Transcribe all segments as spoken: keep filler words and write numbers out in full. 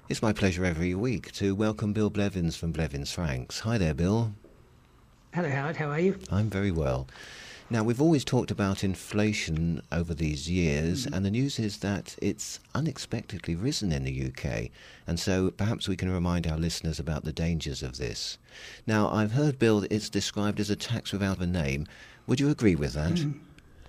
It's my pleasure every week to welcome Bill Blevins from Blevins Franks. Hi there, Bill. Hello, Howard. How are you? I'm very well. Now, we've always talked about inflation over these years, mm. and the news is that it's unexpectedly risen in the U K. And so perhaps we can remind our listeners about the dangers of this. Now, I've heard, Bill, that it's described as a tax without a name. Would you agree with that? Mm.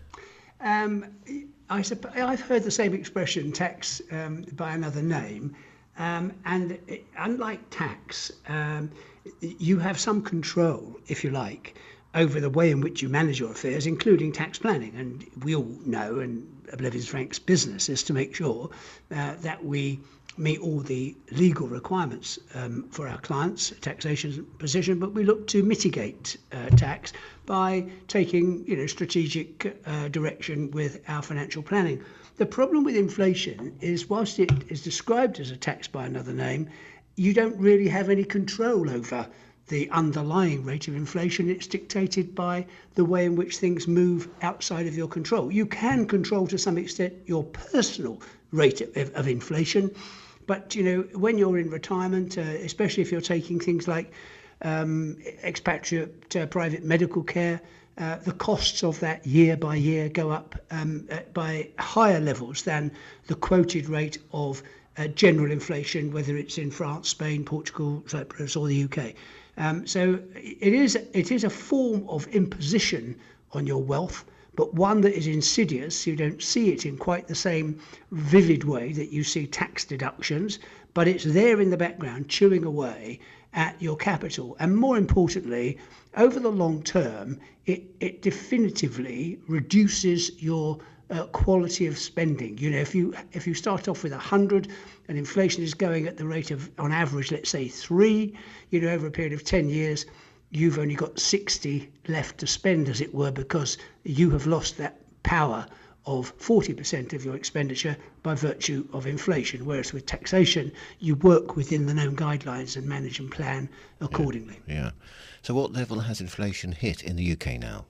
Um, I supp- I've heard the same expression, tax um, by another name. Um, and it, unlike tax, um, you have some control, if you like, over the way in which you manage your affairs, including tax planning. And we all know, and Blevins Franks' business is to make sure uh, that we meet all the legal requirements um, for our clients' taxation position, but we look to mitigate uh, tax by taking, you know, strategic uh, direction with our financial planning. The problem with inflation is, whilst it is described as a tax by another name, you don't really have any control over the underlying rate of inflation. It's dictated by the way in which things move outside of your control. You can control to some extent your personal rate of, of inflation, but you know, when you're in retirement, uh, especially if you're taking things like um, expatriate uh, private medical care, Uh, the costs of that year by year go up um, uh, by higher levels than the quoted rate of uh, general inflation, whether it's in France, Spain, Portugal, Cyprus, or the U K. Um, so it is it is a form of imposition on your wealth, but one that is insidious. You don't see it in quite the same vivid way that you see tax deductions, but it's there in the background, chewing away at your capital. And more importantly, over the long term, it, it definitively reduces your uh, quality of spending. You know, if you if you start off with one hundred and inflation is going at the rate of, on average, let's say three, you know, over a period of ten years, you've only got sixty left to spend, as it were, because you have lost that power of forty percent of your expenditure by virtue of inflation, whereas with taxation, you work within the known guidelines and manage and plan accordingly. Yeah. yeah. So what level has inflation hit in the U K now?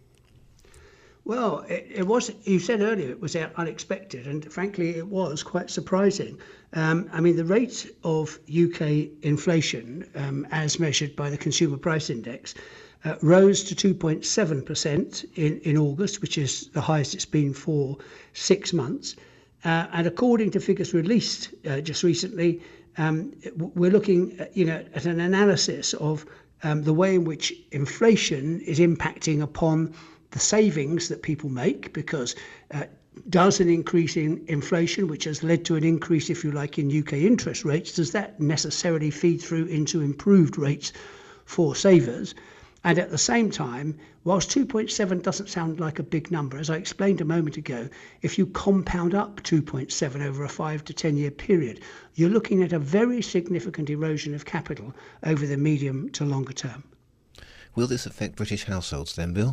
Well, it, it was, you said earlier, it was unexpected, and frankly, it was quite surprising. Um, I mean, the rate of U K inflation, um, as measured by the Consumer Price Index, Uh, rose to two point seven percent in, in August, which is the highest it's been for six months. Uh, and according to figures released uh, just recently, um, we're looking at, you know, at an analysis of um, the way in which inflation is impacting upon the savings that people make, because uh, does an increase in inflation, which has led to an increase, if you like, in U K interest rates, does that necessarily feed through into improved rates for savers? And at the same time, whilst two point seven doesn't sound like a big number, as I explained a moment ago, if you compound up two point seven over a five to ten year period, you're looking at a very significant erosion of capital over the medium to longer term. Will this affect British households then, Bill?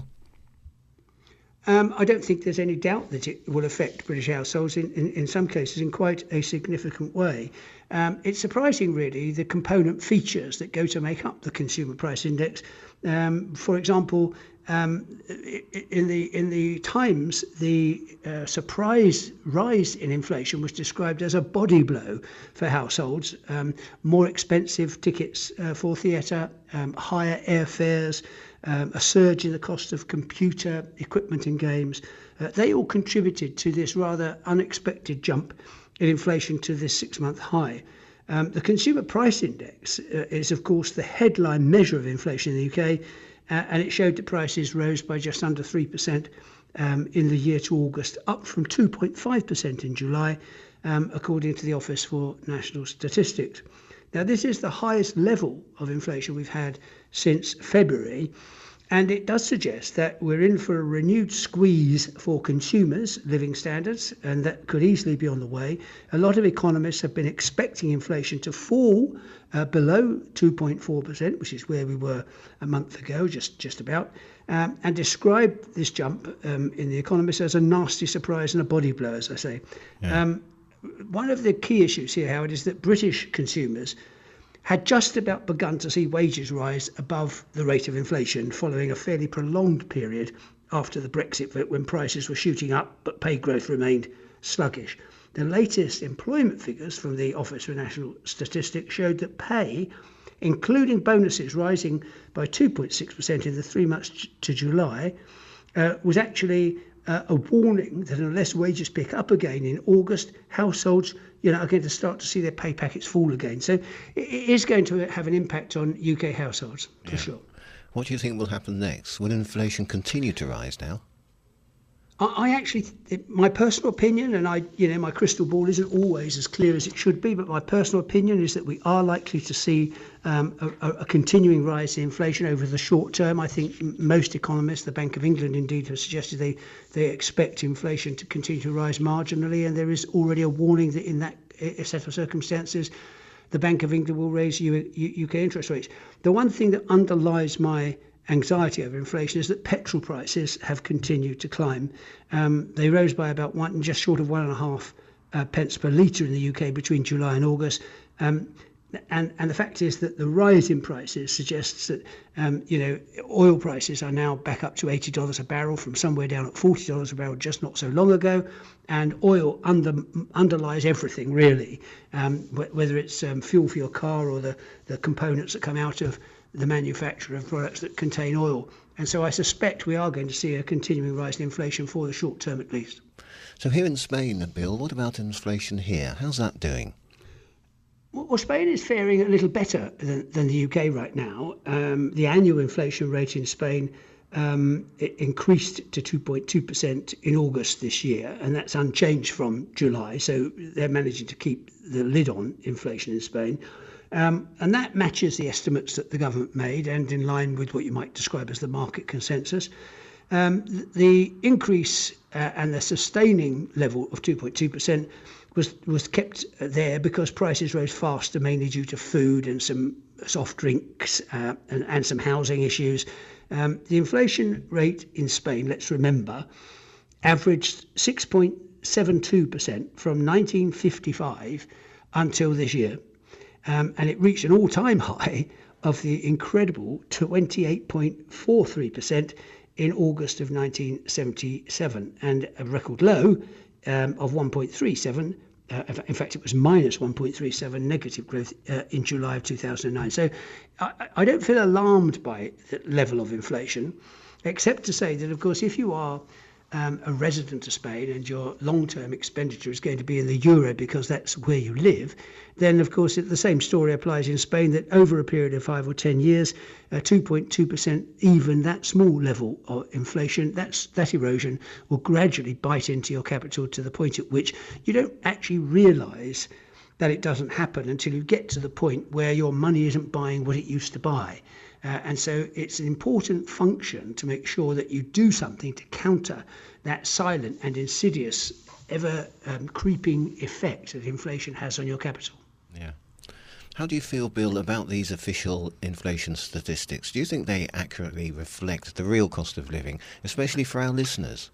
Um, I don't think there's any doubt that it will affect British households in, in, in some cases in quite a significant way. Um, it's surprising, really, the component features that go to make up the Consumer Price Index. Um, for example, um, in the in the Times, the uh, surprise rise in inflation was described as a body blow for households. Um, more expensive tickets uh, for theatre, um, higher airfares, um, a surge in the cost of computer equipment and games. Uh, they all contributed to this rather unexpected jump in inflation to this six-month high. Um, the Consumer Price Index uh, is, of course, the headline measure of inflation in the U K, uh, and it showed that prices rose by just under three percent um, in the year to August, up from two point five percent in July, um, according to the Office for National Statistics. Now, this is the highest level of inflation we've had since February, and it does suggest that we're in for a renewed squeeze for consumers' living standards, and that could easily be on the way. A lot of economists have been expecting inflation to fall uh, below two point four percent, which is where we were a month ago, just, just about, um, and describe this jump um, in The Economist as a nasty surprise and a body blow, as I say. Yeah. Um, one of the key issues here, Howard, is that British consumers had just about begun to see wages rise above the rate of inflation following a fairly prolonged period after the Brexit vote when prices were shooting up but pay growth remained sluggish. The latest employment figures from the Office for National Statistics showed that pay, including bonuses rising by two point six percent in the three months to July, uh, was actually uh, a warning that unless wages pick up again in August, households you know, are going to start to see their pay packets fall again. So it is going to have an impact on U K households, for yeah. sure. What do you think will happen next? Will inflation continue to rise now? I actually, my personal opinion, and I, you know, my crystal ball isn't always as clear as it should be, but my personal opinion is that we are likely to see um, a, a continuing rise in inflation over the short term. I think most economists, the Bank of England indeed, have suggested they, they expect inflation to continue to rise marginally, and there is already a warning that in that set of circumstances, the Bank of England will raise U, U, UK interest rates. The one thing that underlies my anxiety over inflation is that petrol prices have continued to climb. Um, they rose by about one, just short of one and a half uh, pence per litre in the U K between July and August. Um, and, and the fact is that the rise in prices suggests that, um, you know, oil prices are now back up to eighty dollars a barrel from somewhere down at forty dollars a barrel just not so long ago. And oil under, underlies everything, really, um, whether it's um, fuel for your car or the, the components that come out of the manufacture of products that contain oil. And so I suspect we are going to see a continuing rise in inflation for the short term at least. So here in Spain, Bill, what about inflation here? How's that doing? Well, Spain is faring a little better than, than the U K right now. Um, the annual inflation rate in Spain um, it increased to two point two percent in August this year, and that's unchanged from July. So they're managing to keep the lid on inflation in Spain. Um, and that matches the estimates that the government made and in line with what you might describe as the market consensus. Um, the increase uh, and the sustaining level of two point two percent was, was kept there because prices rose faster, mainly due to food and some soft drinks uh, and, and some housing issues. Um, the inflation rate in Spain, let's remember, averaged six point seven two percent from nineteen fifty-five until this year. Um, and it reached an all-time high of the incredible twenty-eight point four three percent in August of nineteen seventy-seven, and a record low um, of one point three seven. Uh, in fact, it was minus one point three seven negative growth uh, in July of two thousand nine. So I, I don't feel alarmed by the level of inflation, except to say that, of course, if you are Um, a resident of Spain and your long-term expenditure is going to be in the euro because that's where you live, then of course it, the same story applies in Spain, that over a period of five or ten years, uh, two point two percent, even that small level of inflation, that's, that erosion will gradually bite into your capital to the point at which you don't actually realise that it doesn't happen until you get to the point where your money isn't buying what it used to buy. Uh, and so it's an important function to make sure that you do something to counter that silent and insidious, ever um, creeping effect that inflation has on your capital. Yeah. How do you feel, Bill, about these official inflation statistics? Do you think they accurately reflect the real cost of living, especially for our listeners?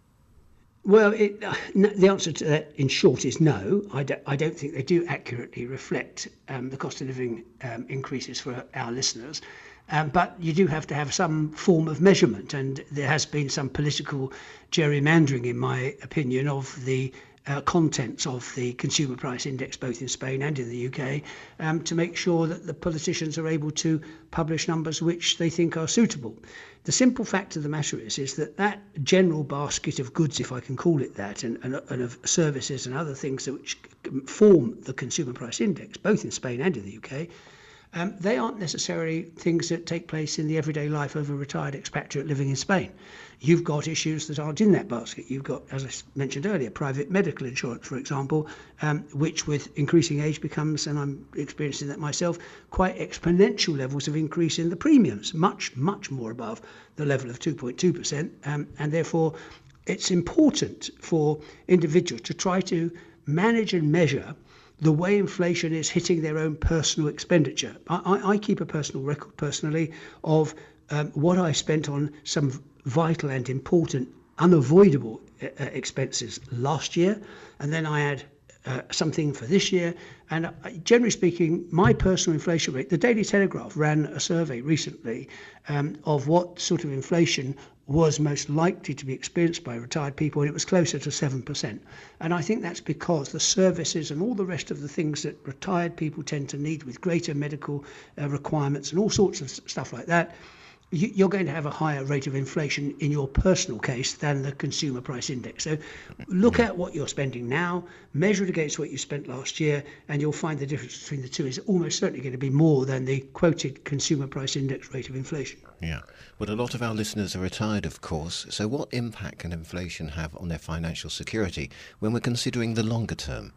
Well, it, uh, n- the answer to that, in short, is no. I don't, I don't think they do accurately reflect um, the cost of living um, increases for our listeners. Um, but you do have to have some form of measurement, and there has been some political gerrymandering, in my opinion, of the uh, contents of the consumer price index, both in Spain and in the U K, um, to make sure that the politicians are able to publish numbers which they think are suitable. The simple fact of the matter is, is that that general basket of goods, if I can call it that, and, and, and of services and other things which form the consumer price index, both in Spain and in the U K, Um, they aren't necessarily things that take place in the everyday life of a retired expatriate living in Spain. You've got issues that aren't in that basket. You've got, as I mentioned earlier, private medical insurance, for example, um, which with increasing age becomes, and I'm experiencing that myself, quite exponential levels of increase in the premiums, much, much more above the level of two point two percent. Um, and therefore, it's important for individuals to try to manage and measure the way inflation is hitting their own personal expenditure. I, I, I keep a personal record personally of um, what I spent on some vital and important, unavoidable uh, expenses last year, and then I had uh, something for this year. And uh, generally speaking, my personal inflation rate, the Daily Telegraph ran a survey recently um, of what sort of inflation was most likely to be experienced by retired people, and it was closer to seven percent. And I think that's because the services and all the rest of the things that retired people tend to need, with greater medical uh, requirements and all sorts of stuff like that, you're going to have a higher rate of inflation in your personal case than the consumer price index. So look at what you're spending now, measure it against what you spent last year, and you'll find the difference between the two is almost certainly going to be more than the quoted consumer price index rate of inflation. Yeah. Well, a lot of our listeners are retired, of course. So what impact can inflation have on their financial security when we're considering the longer term?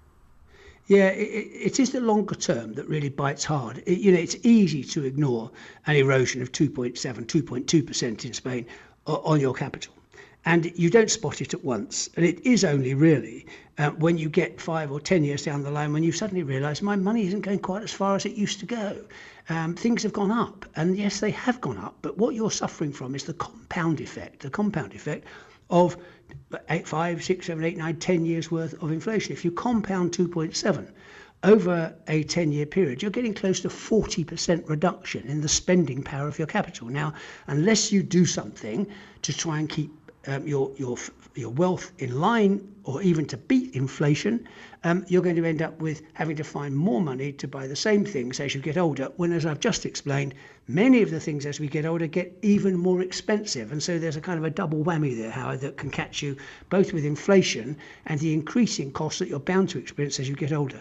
Yeah, it, it is the longer term that really bites hard. It, you know, it's easy to ignore an erosion of two point seven, two point two percent in Spain on your capital. And you don't spot it at once. And it is only really uh, when you get five or ten years down the line when you suddenly realise my money isn't going quite as far as it used to go. Um, things have gone up. And yes, they have gone up. But what you're suffering from is the compound effect, the compound effect of eight, five, six, seven, eight, nine, ten years worth of inflation. If you compound two point seven over a ten-year period, you're getting close to forty percent reduction in the spending power of your capital. Now, unless you do something to try and keep um, your your your wealth in line, or even to beat inflation, um, you're going to end up with having to find more money to buy the same things as you get older, when, as I've just explained, many of the things as we get older get even more expensive. And so there's a kind of a double whammy there, Howard, that can catch you both with inflation and the increasing costs that you're bound to experience as you get older.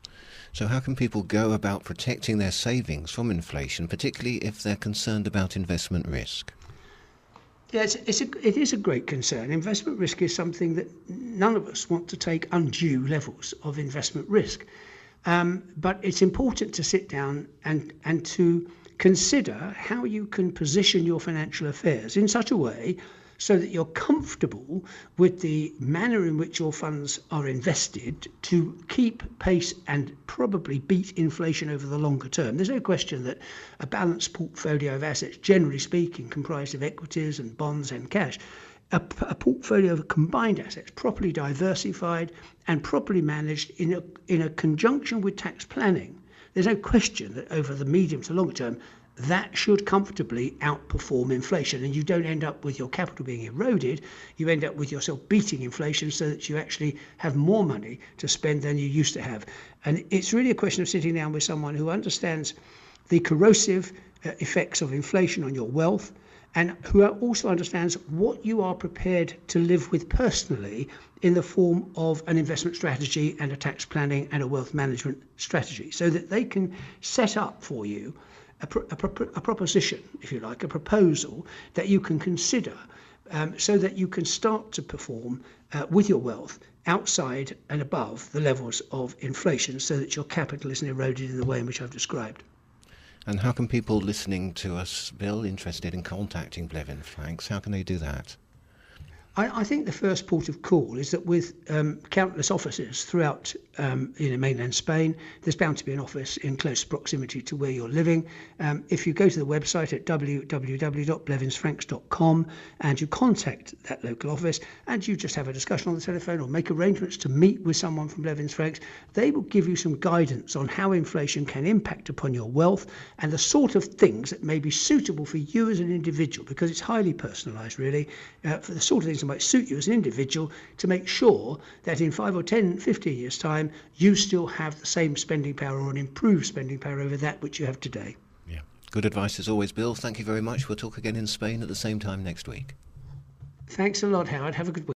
So how can people go about protecting their savings from inflation, particularly if they're concerned about investment risk? Yeah, it's, it's a, it is a great concern. Investment risk is something that none of us want to take undue levels of investment risk. Um, but it's important to sit down and, and to consider how you can position your financial affairs in such a way so that you're comfortable with the manner in which your funds are invested to keep pace and probably beat inflation over the longer term. There's no question that a balanced portfolio of assets, generally speaking, comprised of equities and bonds and cash, a, a portfolio of combined assets, properly diversified and properly managed in a, in a conjunction with tax planning, there's no question that over the medium to long term, that should comfortably outperform inflation, and you don't end up with your capital being eroded. You end up with yourself beating inflation so that you actually have more money to spend than you used to have. And it's really a question of sitting down with someone who understands the corrosive uh, effects of inflation on your wealth, and who also understands what you are prepared to live with personally in the form of an investment strategy and a tax planning and a wealth management strategy, so that they can set up for you A, pro- a, pro- a proposition, if you like, a proposal that you can consider, um, so that you can start to perform uh, with your wealth outside and above the levels of inflation, so that your capital isn't eroded in the way in which I've described. And how can people listening to us, Bill, interested in contacting Blevins Franks, how can they do that? I, I think the first port of call is that with um, countless offices throughout um, you know, mainland Spain, there's bound to be an office in close proximity to where you're living. Um, if you go to the website at w w w dot blevins franks dot com and you contact that local office and you just have a discussion on the telephone or make arrangements to meet with someone from Blevins Franks, they will give you some guidance on how inflation can impact upon your wealth and the sort of things that may be suitable for you as an individual, because it's highly personalised really, uh, for the sort of things that might suit you as an individual, to make sure that in five or ten, fifteen years time you still have the same spending power or an improved spending power over that which you have today. Yeah, good advice as always, Bill. Thank you very much. We'll talk again in Spain at the same time next week. Thanks a lot, Howard. Have a good week.